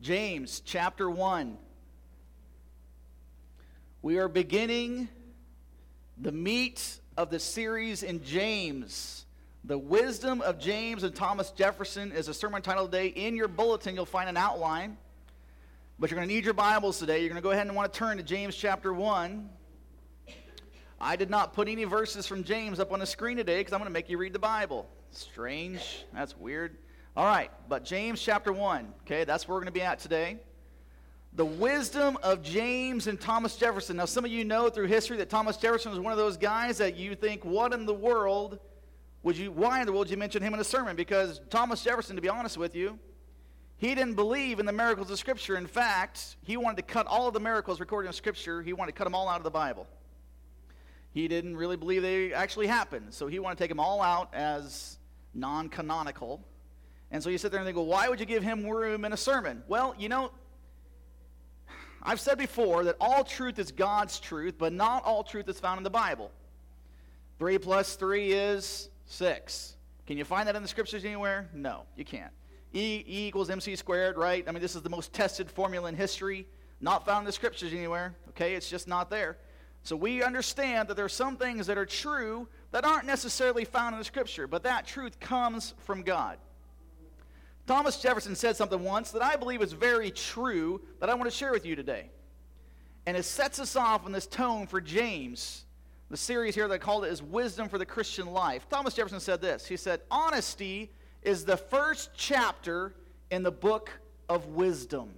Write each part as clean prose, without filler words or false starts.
James chapter 1. We are beginning the meat of the series in James. The Wisdom of James and Thomas Jefferson is a sermon title today. In your bulletin, you'll find an outline. But you're going to need your Bibles today. You're going to go ahead and want to turn to James chapter 1. I did not put any verses from James up on the screen today because I'm going to make you read the Bible. Strange. That's weird. All right, but James chapter 1, okay, that's where we're going to be at today. The wisdom of James and Thomas Jefferson. Now, some of you know through history that Thomas Jefferson was one of those guys that you think, why in the world would you mention him in a sermon? Because Thomas Jefferson, to be honest with you, he didn't believe in the miracles of Scripture. In fact, he wanted to cut all of the miracles recorded in Scripture, he wanted to cut them all out of the Bible. He didn't really believe they actually happened, so he wanted to take them all out as non-canonical. And so you sit there and think, well, why would you give him room in a sermon? Well, you know, I've said before that all truth is God's truth, but not all truth is found in the Bible. 3 plus 3 is 6. Can you find that in the Scriptures anywhere? No, you can't. E equals MC squared, right? I mean, this is the most tested formula in history. Not found in the Scriptures anywhere, okay? It's just not there. So we understand that there are some things that are true that aren't necessarily found in the Scripture, but that truth comes from God. Thomas Jefferson said something once that I believe is very true that I want to share with you today. And it sets us off on this tone for James. The series here that I called it is Wisdom for the Christian Life. Thomas Jefferson said this. He said, honesty is the first chapter in the book of wisdom.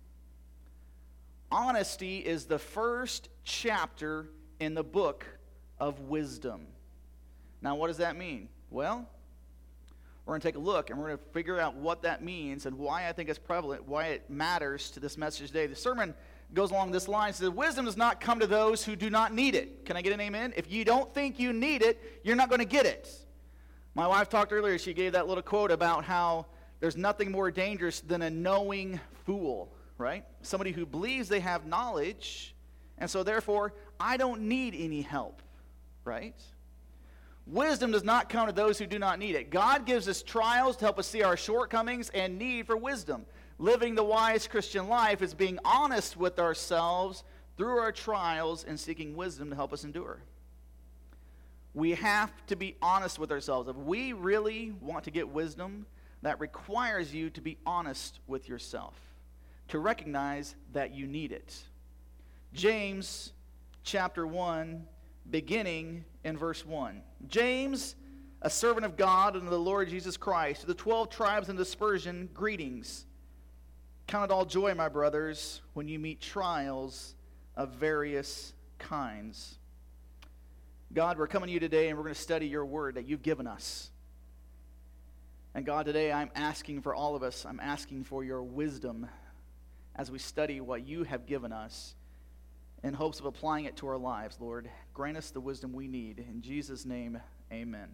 Honesty is the first chapter in the book of wisdom. Now, what does that mean? Well, we're going to take a look, and we're going to figure out what that means and why I think it's prevalent, why it matters to this message today. The sermon goes along this line. It says, wisdom does not come to those who do not need it. Can I get an amen? If you don't think you need it, you're not going to get it. My wife talked earlier, she gave that little quote about how there's nothing more dangerous than a knowing fool, right? Somebody who believes they have knowledge, and so therefore, I don't need any help, right? Wisdom does not come to those who do not need it. God gives us trials to help us see our shortcomings and need for wisdom. Living the wise Christian life is being honest with ourselves through our trials and seeking wisdom to help us endure. We have to be honest with ourselves. If we really want to get wisdom, that requires you to be honest with yourself, to recognize that you need it. James chapter 1, beginning in verse 1. James, a servant of God and of the Lord Jesus Christ, to the 12 tribes in dispersion, greetings. Count it all joy, my brothers, when you meet trials of various kinds. God, we're coming to you today, and we're going to study your word that you've given us. And God, today I'm asking for all of us, I'm asking for your wisdom as we study what you have given us, in hopes of applying it to our lives, Lord. Grant us the wisdom we need. In Jesus' name, amen.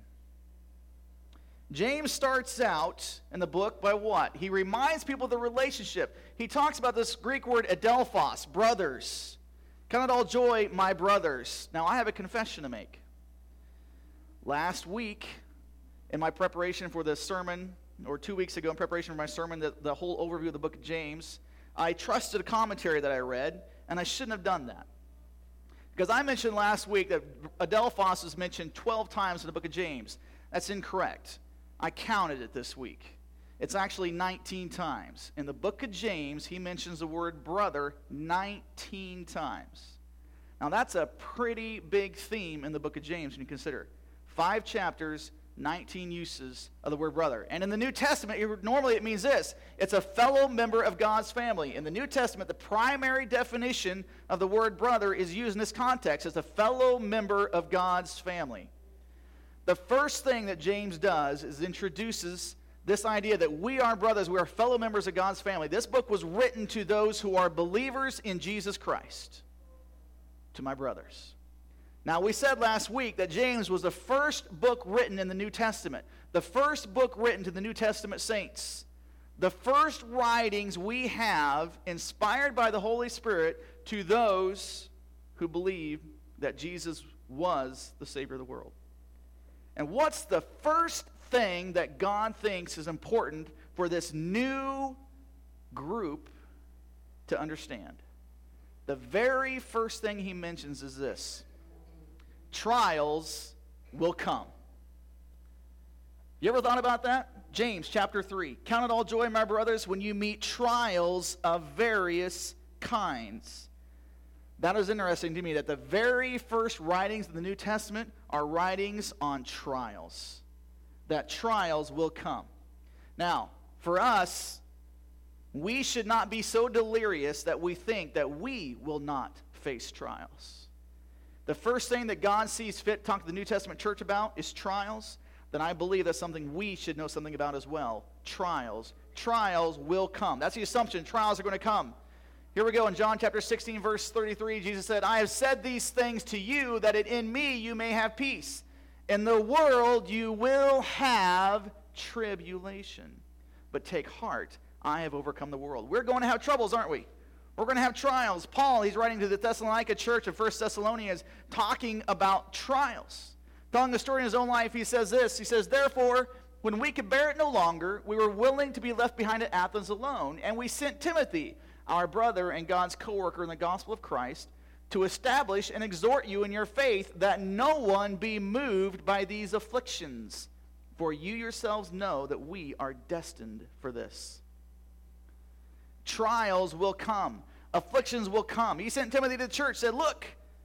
James starts out in the book by what? He reminds people of the relationship. He talks about this Greek word adelphos, brothers. Count it all joy, my brothers. Now, I have a confession to make. Last week, in my preparation for this sermon, or 2 weeks ago in preparation for my sermon, the whole overview of the book of James, I trusted a commentary that I read, and I shouldn't have done that. Because I mentioned last week that adelphos is mentioned 12 times in the book of James. That's incorrect. I counted it this week. It's actually 19 times. In the book of James, he mentions the word brother 19 times. Now that's a pretty big theme in the book of James when you consider. 5 chapters, 19 uses of the word brother. And in the New Testament, normally it means this. It's a fellow member of God's family. In the New Testament, the primary definition of the word brother is used in this context as a fellow member of God's family. The first thing that James does is introduces this idea that we are brothers, we are fellow members of God's family. This book was written to those who are believers in Jesus Christ, to my brothers. Now, we said last week that James was the first book written in the New Testament, the first book written to the New Testament saints, the first writings we have inspired by the Holy Spirit to those who believe that Jesus was the Savior of the world. And what's the first thing that God thinks is important for this new group to understand. The very first thing he mentions is this: trials will come. You ever thought about that? James chapter 3. Count it all joy, my brothers, when you meet trials of various kinds. That is interesting to me, that the very first writings in the New Testament are writings on trials. That trials will come. Now, for us, we should not be so delirious that we think that we will not face trials. The first thing that God sees fit to talk to the New Testament church about is trials. Then I believe that's something we should know something about as well. Trials. Trials will come. That's the assumption. Trials are going to come. Here we go in John chapter 16, verse 33. Jesus said, I have said these things to you that in me you may have peace. In the world you will have tribulation. But take heart, I have overcome the world. We're going to have troubles, aren't we? We're going to have trials. Paul, he's writing to the Thessalonica church of 1 Thessalonians, talking about trials. Telling the story in his own life, he says this. He says, therefore, when we could bear it no longer, we were willing to be left behind at Athens alone, and we sent Timothy, our brother and God's co-worker in the gospel of Christ, to establish and exhort you in your faith, that no one be moved by these afflictions. For you yourselves know that we are destined for this. Trials will come. Afflictions will come. He sent Timothy to the church, said, look,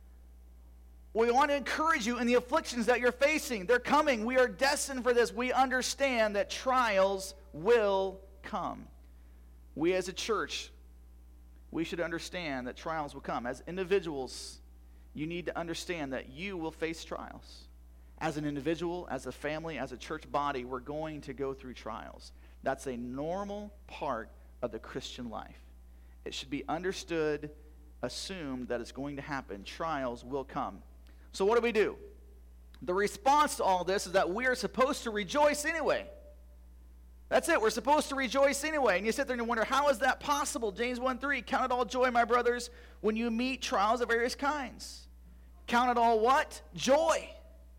we want to encourage you in the afflictions that you're facing. They're coming. We are destined for this. We understand that trials will come. We as a church, we should understand that trials will come. As individuals, you need to understand that you will face trials. As an individual, as a family, as a church body, we're going to go through trials. That's a normal part of the Christian life. It should be understood, assumed that it's going to happen. Trials will come. So what do? The response to all this is that we are supposed to rejoice anyway. That's it. We're supposed to rejoice anyway. And you sit there and you wonder, how is that possible? James 1:3, count it all joy, my brothers, when you meet trials of various kinds. Count it all what? Joy.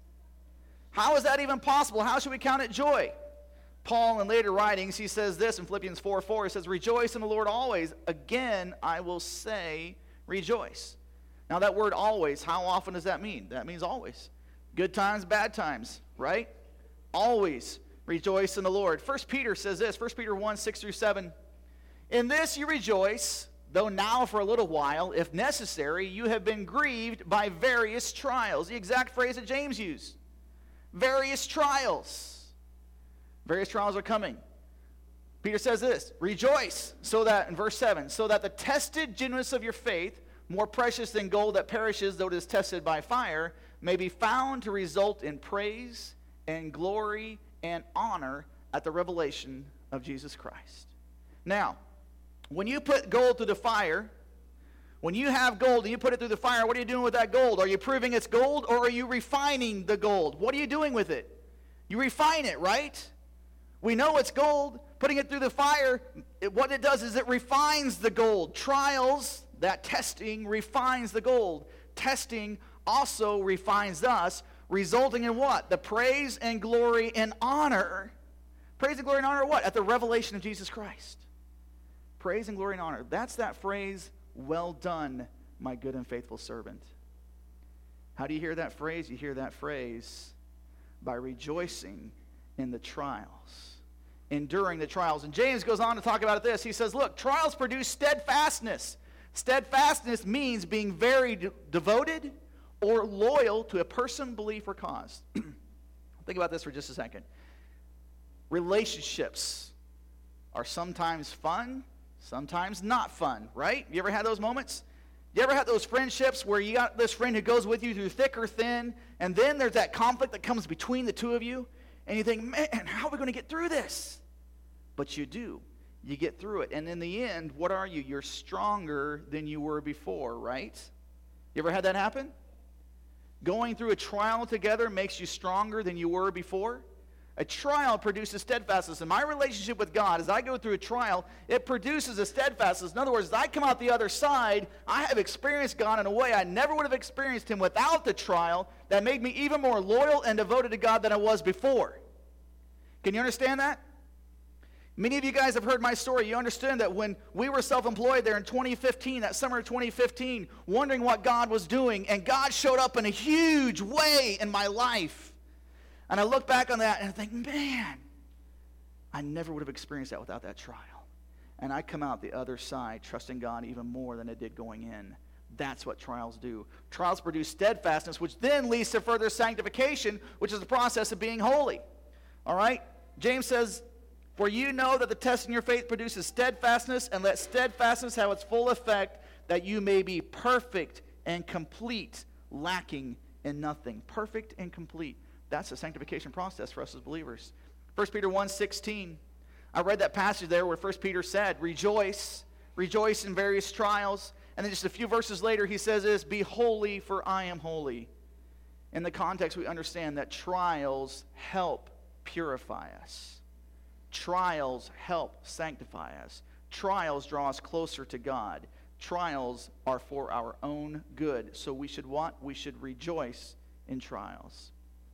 How is that even possible? How should we count it joy? Paul, in later writings, he says this in Philippians 4:4. He says, rejoice in the Lord always. Again, I will say, rejoice. Now, that word always, how often does that mean? That means always. Good times, bad times, right? Always rejoice in the Lord. 1 Peter says this, 1 Peter 1:6-7. In this you rejoice, though now for a little while, if necessary, you have been grieved by various trials. The exact phrase that James used. Various trials. Various trials are coming. Peter says this, rejoice, so that, in verse 7, so that the tested genuineness of your faith, more precious than gold that perishes, though it is tested by fire, may be found to result in praise and glory and honor at the revelation of Jesus Christ. Now, when you put gold through the fire, when you have gold and you put it through the fire, what are you doing with that gold? Are you proving it's gold, or are you refining the gold? What are you doing with it? You refine it, right? We know it's gold. Putting it through the fire, what it does is it refines the gold. Trials, that testing refines the gold. Testing also refines us, resulting in what? The praise and glory and honor. Praise and glory and honor what? At the revelation of Jesus Christ. Praise and glory and honor. That's that phrase, well done, my good and faithful servant. How do you hear that phrase? You hear that phrase by rejoicing in the trials, enduring the trials. And James goes on to talk about this. He says, look, trials produce steadfastness. Steadfastness means being very devoted or loyal to a person, belief, or cause. Think about this for just a second. Relationships are sometimes fun, sometimes not fun, right? You ever had those moments? You ever had those friendships where you got this friend who goes with you through thick or thin, and then there's that conflict that comes between the two of you, and you think, man, how are we going to get through this? But you do. You get through it. And in the end, what are you? You're stronger than you were before, right? You ever had that happen? Going through a trial together makes you stronger than you were before. A trial produces steadfastness. In my relationship with God, as I go through a trial, it produces a steadfastness. In other words, as I come out the other side, I have experienced God in a way I never would have experienced him without the trial that made me even more loyal and devoted to God than I was before. Can you understand that? Many of you guys have heard my story. You understand that when we were self-employed there in 2015, that summer of 2015, wondering what God was doing, and God showed up in a huge way in my life. And I look back on that and I think, man, I never would have experienced that without that trial. And I come out the other side trusting God even more than I did going in. That's what trials do. Trials produce steadfastness, which then leads to further sanctification, which is the process of being holy. All right? James says, for you know that the testing your faith produces steadfastness, and let steadfastness have its full effect, that you may be perfect and complete, lacking in nothing. Perfect and complete. That's the sanctification process for us as believers. 1 Peter 1:16. I read that passage there where 1 Peter said, rejoice in various trials. And then just a few verses later he says this, be holy for I am holy. In the context we understand that trials help purify us. Trials help sanctify us. Trials draw us closer to God. Trials are for our own good. So we should what? We should rejoice in trials.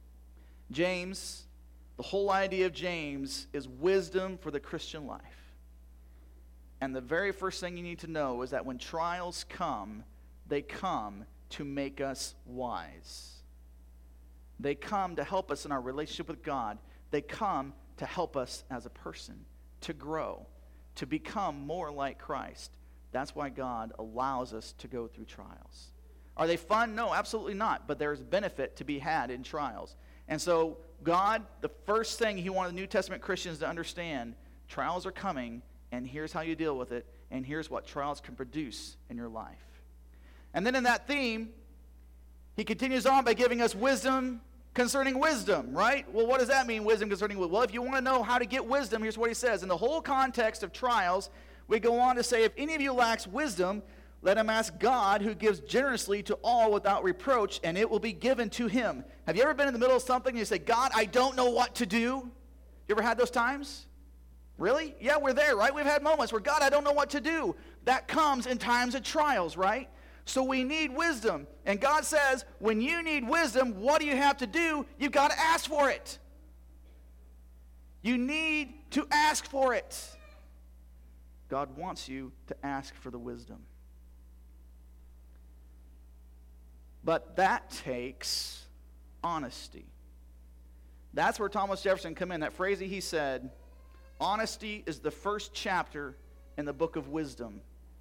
James, the whole idea of James is wisdom for the Christian life. And the very first thing you need to know is that when trials come, they come to make us wise. They come to help us in our relationship with God. They come to help us as a person, to grow, to become more like Christ. That's why God allows us to go through trials. Are they fun? No, absolutely not. But there's benefit to be had in trials. And so God, the first thing he wanted the New Testament Christians to understand, trials are coming, and here's how you deal with it, and here's what trials can produce in your life. And then in that theme, he continues on by giving us wisdom concerning wisdom, right? Well, what does that mean, wisdom concerning wisdom? Well, if you want to know how to get wisdom, here's what he says. In the whole context of trials, we go on to say, if any of you lacks wisdom, let him ask God, who gives generously to all without reproach, and it will be given to him. Have you ever been in the middle of something and you say, God, I don't know what to do? You ever had those times? Really? Yeah, we're there, right? We've had moments where, God, I don't know what to do. That comes in times of trials, right? So we need wisdom. And God says, when you need wisdom, what do you have to do? You've got to ask for it. You need to ask for it. God wants you to ask for the wisdom. But that takes honesty. That's where Thomas Jefferson come in. That phrase that he said, honesty is the first chapter in the book of wisdom.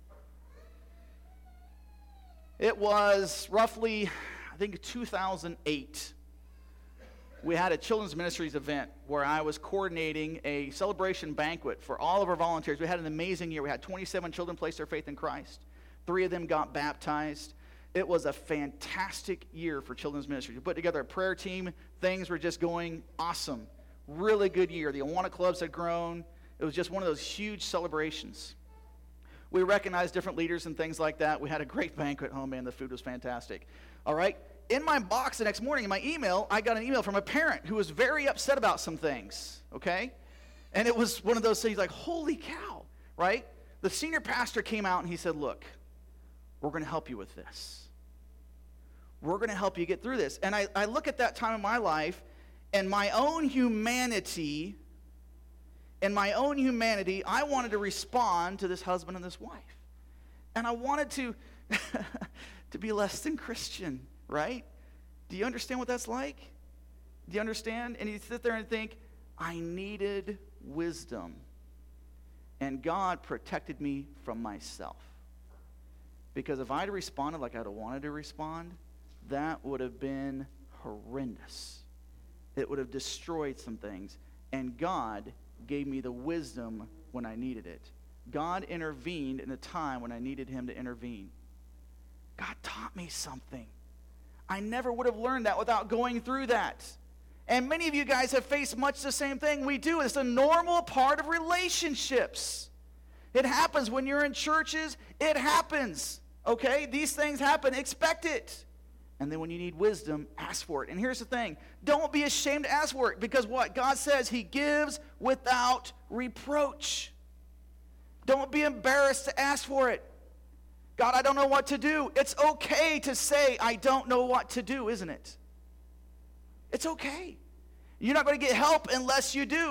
It was roughly, I think, 2008. We had a children's ministries event where I was coordinating a celebration banquet for all of our volunteers. We had an amazing year. We had 27 children place their faith in Christ. 3 of them got baptized. It was a fantastic year for children's ministry. We put together a prayer team. Things were just going awesome. Really good year. The Awana clubs had grown. It was just one of those huge celebrations. We recognized different leaders and things like that. We had a great banquet. Oh, man, the food was fantastic. All right. In my box the next morning, in my email, I got an email from a parent who was very upset about some things, okay? And it was one of those things like, holy cow, right? The senior pastor came out and he said, look, we're going to help you with this. We're going to help you get through this. And I look at that time in my life, and my own humanity, I wanted to respond to this husband and this wife. And I wanted to, to be less than Christian, right? Do you understand what that's like? Do you understand? And you sit there and think, I needed wisdom. And God protected me from myself. Because if I had responded like I'd have wanted to respond, that would have been horrendous. It would have destroyed some things. And God gave me the wisdom when I needed it. God intervened in a time when I needed him to intervene. God taught me something. I never would have learned that without going through that. And many of you guys have faced much the same thing we do. It's a normal part of relationships. It happens when you're in churches. It happens. Okay? These things happen. Expect it. And then when you need wisdom, ask for it. And here's the thing. Don't be ashamed to ask for it. Because what? God says he gives without reproach. Don't be embarrassed to ask for it. God, I don't know what to do. It's okay to say, I don't know what to do, isn't it? It's okay. You're not going to get help unless you do.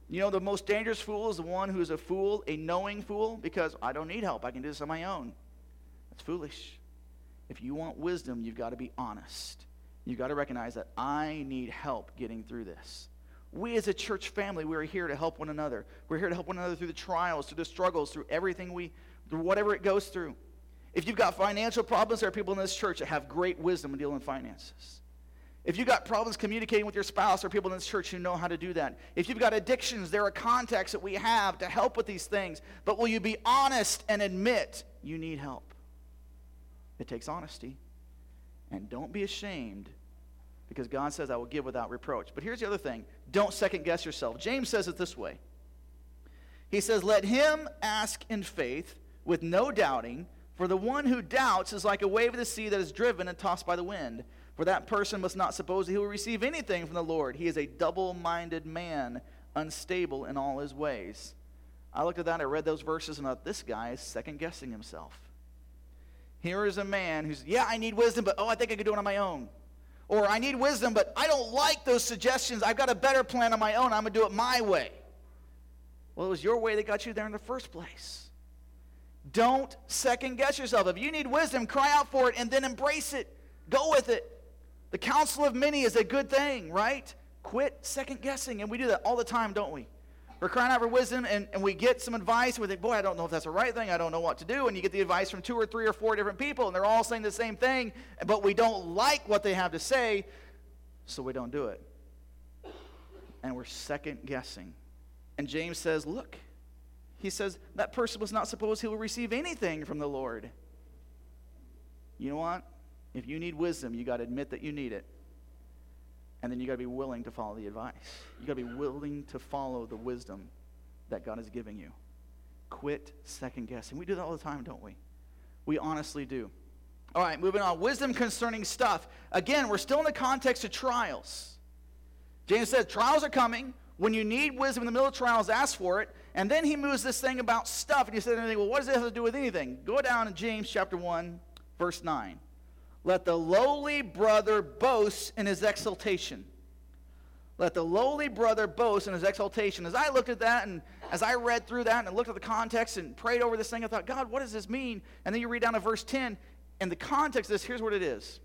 You know, the most dangerous fool is the one who is a fool, a knowing fool, because I don't need help. I can do this on my own. That's foolish. If you want wisdom, you've got to be honest. You've got to recognize that I need help getting through this. We as a church family, we're here to help one another. We're here to help one another through the trials, through the struggles, through everything through whatever it goes through. If you've got financial problems, there are people in this church that have great wisdom in dealing with finances. If you've got problems communicating with your spouse, there are people in this church who know how to do that. If you've got addictions, there are contacts that we have to help with these things. But will you be honest and admit you need help? It takes honesty. And don't be ashamed, because God says, I will give without reproach. But here's the other thing. Don't second guess yourself. James says it this way. He says, let him ask in faith with no doubting, for the one who doubts is like a wave of the sea that is driven and tossed by the wind. For that person must not suppose that he will receive anything from the Lord. He is a double-minded man, unstable in all his ways. I looked at that, I read those verses, and I thought, this guy is second-guessing himself. Here is a man who's, I need wisdom, but I think I could do it on my own. Or I need wisdom, but I don't like those suggestions. I've got a better plan on my own. I'm going to do it my way. Well, it was your way that got you there in the first place. Don't second-guess yourself. If you need wisdom, cry out for it and then embrace it. Go with it. The counsel of many is a good thing, right? Quit second-guessing. And we do that all the time, don't we? We're crying out for wisdom, and we get some advice, and we think, boy, I don't know if that's the right thing. I don't know what to do. And you get the advice from 2 or 3 or 4 different people, and they're all saying the same thing, but we don't like what they have to say, so we don't do it. And we're second-guessing. And James says, look, he says, that person must not suppose he will receive anything from the Lord. You know what? If you need wisdom, you got to admit that you need it. And then you got to be willing to follow the advice. You got to be willing to follow the wisdom that God is giving you. Quit second guessing. We do that all the time, don't we? We honestly do. All right, moving on. Wisdom concerning stuff. Again, we're still in the context of trials. James said trials are coming. When you need wisdom in the middle of trials, ask for it. And then he moves this thing about stuff. And you said, well, what does it have to do with anything? Go down in James chapter 1, verse 9. Let the lowly brother boast in his exaltation. Let the lowly brother boast in his exaltation. As I looked at that, and as I read through that, and looked at the context and prayed over this thing, I thought, God, what does this mean? And then you read down to verse 10, and the context of this, here's what it is.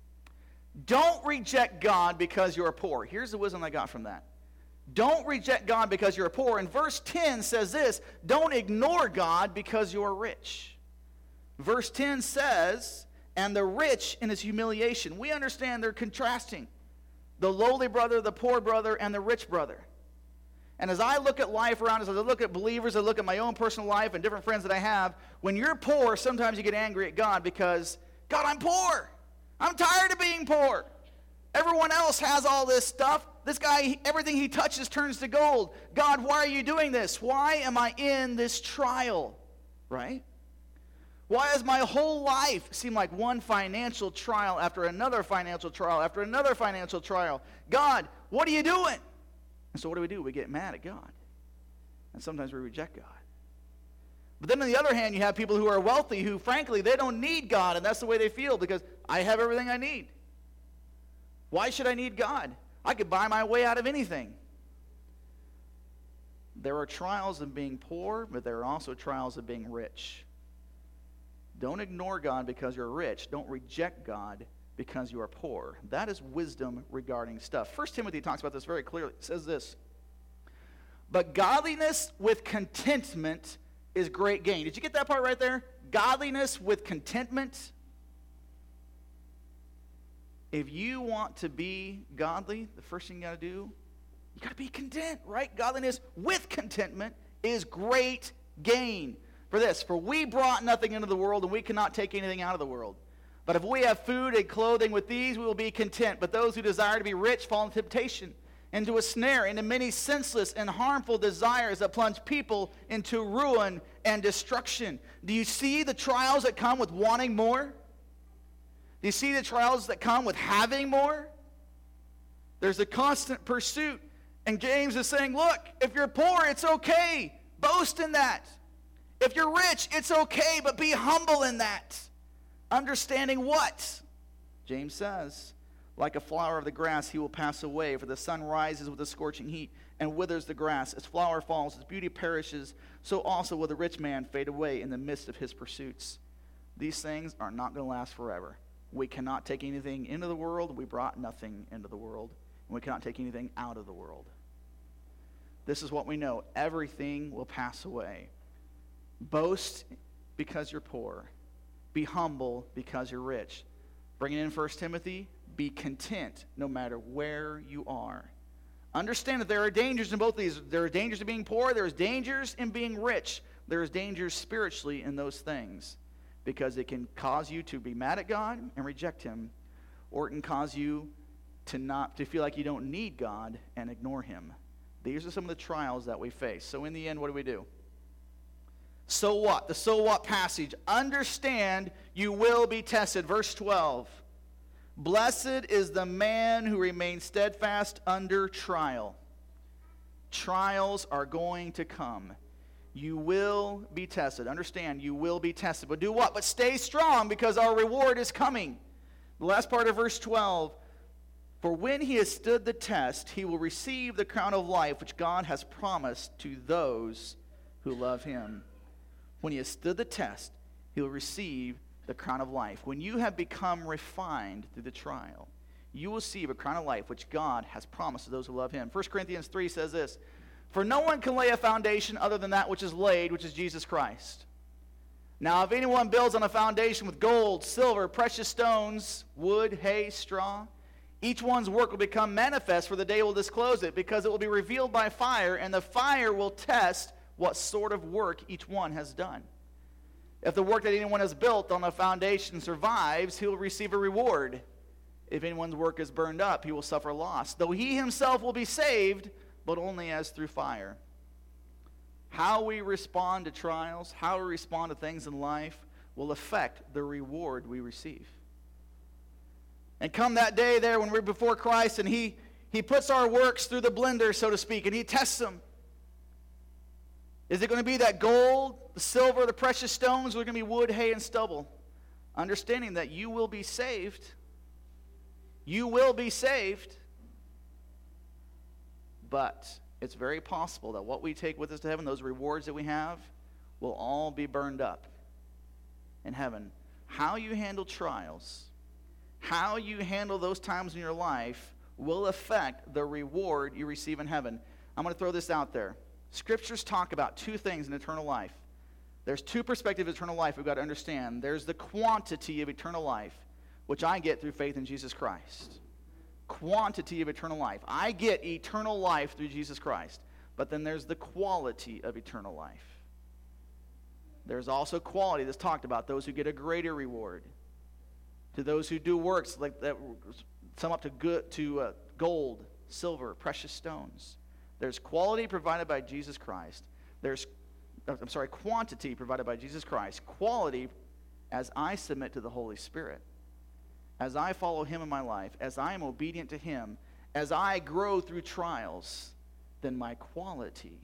Don't reject God because you're poor. Here's the wisdom I got from that. Don't reject God because you're poor. And verse 10 says this, don't ignore God because you're rich. Verse 10 says, and the rich in his humiliation. We understand they're contrasting. The lowly brother, the poor brother, and the rich brother. And as I look at life around us, as I look at believers, I look at my own personal life and different friends that I have, when you're poor, sometimes you get angry at God because, God, I'm poor. I'm tired of being poor. Everyone else has all this stuff. This guy, everything he touches turns to gold. God, why are you doing this? Why am I in this trial? Right? Why does my whole life seem like one financial trial after another financial trial after another financial trial? God, what are you doing? And so what do? We get mad at God. And sometimes we reject God. But then on the other hand, you have people who are wealthy who, frankly, they don't need God, and that's the way they feel because I have everything I need. Why should I need God? I could buy my way out of anything. There are trials of being poor, but there are also trials of being rich. Don't ignore God because you're rich. Don't reject God because you are poor. That is wisdom regarding stuff. 1 Timothy talks about this very clearly. It says this, but godliness with contentment is great gain. Did you get that part right there? Godliness with contentment. If you want to be godly, the first thing you got to do, you got to be content, right? Godliness with contentment is great gain. For we brought nothing into the world, and we cannot take anything out of the world. But if we have food and clothing with these, we will be content. But those who desire to be rich fall into temptation, into a snare, into many senseless and harmful desires that plunge people into ruin and destruction. Do you see the trials that come with wanting more? Do you see the trials that come with having more? There's a constant pursuit. And James is saying, look, if you're poor, it's okay. Boast in that. If you're rich, it's okay, but be humble in that. Understanding what? James says, Like a flower of the grass, he will pass away, for the sun rises with a scorching heat and withers the grass. Its flower falls, its beauty perishes. So also will the rich man fade away in the midst of his pursuits. These things are not going to last forever. We cannot take anything into the world. We brought nothing into the world. And we cannot take anything out of the world. This is what we know. Everything will pass away. Boast because you're poor. Be humble because you're rich. Bringing in 1 Timothy, be content no matter where you are. Understand that there are dangers in both of these. There are dangers in being poor. There is dangers in being rich. There is dangers spiritually in those things, because it can cause you to be mad at God and reject him, or it can cause you to feel like you don't need God and ignore him. These are some of the trials that we face. So in the end, what do? So what? The so what passage. Understand you will be tested. Verse 12. Blessed is the man who remains steadfast under trial. Trials are going to come. You will be tested. Understand, you will be tested. But do what? But stay strong, because our reward is coming. The last part of verse 12. For when he has stood the test, he will receive the crown of life which God has promised to those who love him. When he has stood the test, he will receive the crown of life. When you have become refined through the trial, you will receive a crown of life which God has promised to those who love him. 1 Corinthians 3 says this, for no one can lay a foundation other than that which is laid, which is Jesus Christ. Now, if anyone builds on a foundation with gold, silver, precious stones, wood, hay, straw, each one's work will become manifest, for the day will disclose it, because it will be revealed by fire, and the fire will test what sort of work each one has done. If the work that anyone has built on a foundation survives, he will receive a reward. If anyone's work is burned up, he will suffer loss, though he himself will be saved, but only as through fire. How we respond to trials, how we respond to things in life, will affect the reward we receive. And come that day there when we're before Christ and he puts our works through the blender, so to speak, and he tests them. Is it going to be that gold, the silver, the precious stones, or are it going to be wood, hay, and stubble? Understanding that you will be saved. You will be saved. But it's very possible that what we take with us to heaven, those rewards that we have, will all be burned up in heaven. How you handle trials, how you handle those times in your life will affect the reward you receive in heaven. I'm going to throw this out there. Scriptures talk about two things in eternal life. There's two perspectives of eternal life we've got to understand. There's the quantity of eternal life, which I get through faith in Jesus Christ. Quantity of eternal life. I get eternal life through Jesus Christ. But then there's the quality of eternal life. There's also quality that's talked about, those who get a greater reward. To those who do works like that sum up to gold, silver, precious stones. There's quality provided by Jesus Christ. There's quantity provided by Jesus Christ. Quality as I submit to the Holy Spirit. As I follow him in my life, as I am obedient to him, as I grow through trials, then my quality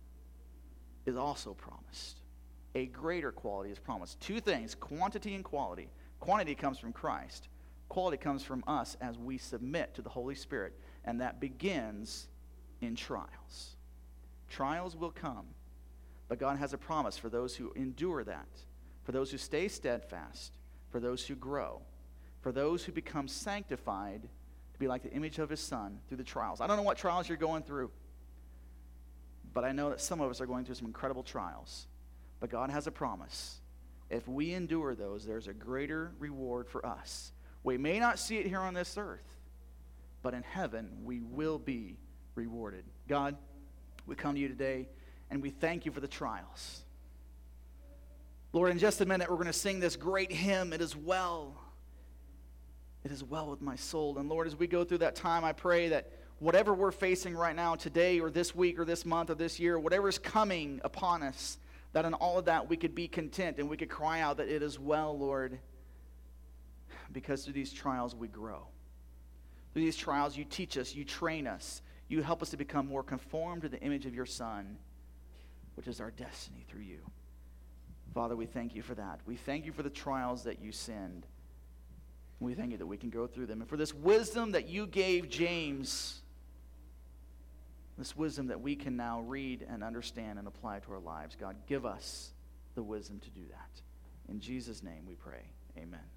is also promised. A greater quality is promised. Two things, quantity and quality. Quantity comes from Christ. Quality comes from us as we submit to the Holy Spirit, and that begins in trials. Trials will come, but God has a promise for those who endure that, for those who stay steadfast, for those who grow, for those who become sanctified to be like the image of his Son through the trials. I don't know what trials you're going through, but I know that some of us are going through some incredible trials. But God has a promise. If we endure those, there's a greater reward for us. We may not see it here on this earth, but in heaven we will be rewarded. God, we come to you today and we thank you for the trials. Lord, in just a minute we're going to sing this great hymn, It Is Well. It is well with my soul. And Lord, as we go through that time, I pray that whatever we're facing right now, today or this week or this month or this year, whatever is coming upon us, that in all of that we could be content and we could cry out that it is well, Lord, because through these trials we grow. Through these trials you teach us, you train us, you help us to become more conformed to the image of your Son, which is our destiny through you. Father, we thank you for that. We thank you for the trials that you send. We thank you that we can go through them. And for this wisdom that you gave James, this wisdom that we can now read and understand and apply to our lives, God, give us the wisdom to do that. In Jesus' name we pray. Amen.